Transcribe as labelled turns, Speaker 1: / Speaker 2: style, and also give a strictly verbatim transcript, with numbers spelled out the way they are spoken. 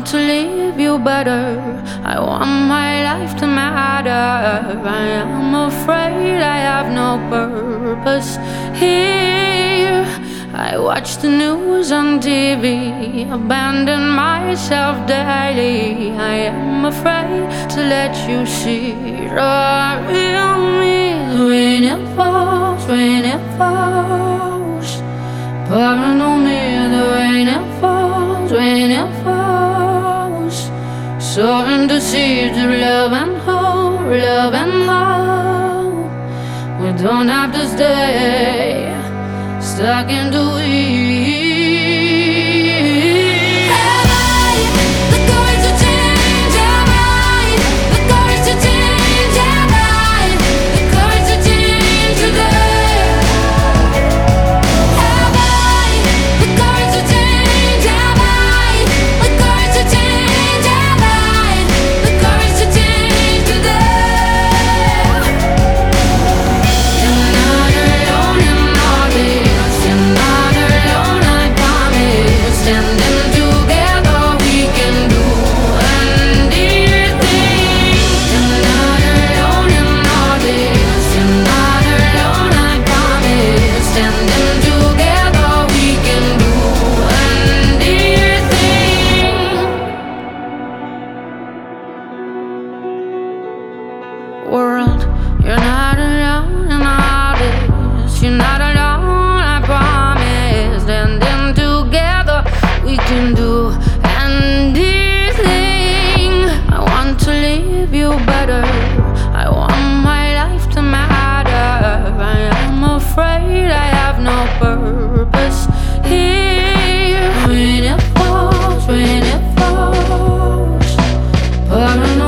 Speaker 1: want to leave you better. I want my life to matter. I am afraid I have no purpose here. I watch the news on T V, abandon myself daily. I am afraid to let you see the real me. When it falls, when it falls, pouring on me, the rain it falls, when it falls, sowing the seeds of love and hope, love and hope. We don't have to stay stuck in the weeds. Have I the courage to change? Have I the courage to change? Have I the courage to change today? Have I the courage to change? Have I the courage to change? Have I the courage to change today? You're not alone in all this. You're not alone, I promise. Standing together, we can do anything. You're not alone in all this. You're not alone, I promise. Standing together, we can do anything. World, you're not alone in all this. You're not alone, I promise. Standing together, we can do anything. I want to leave you better. I want my life to matter. I am afraid I have no purpose here. When it falls, when it falls, pouring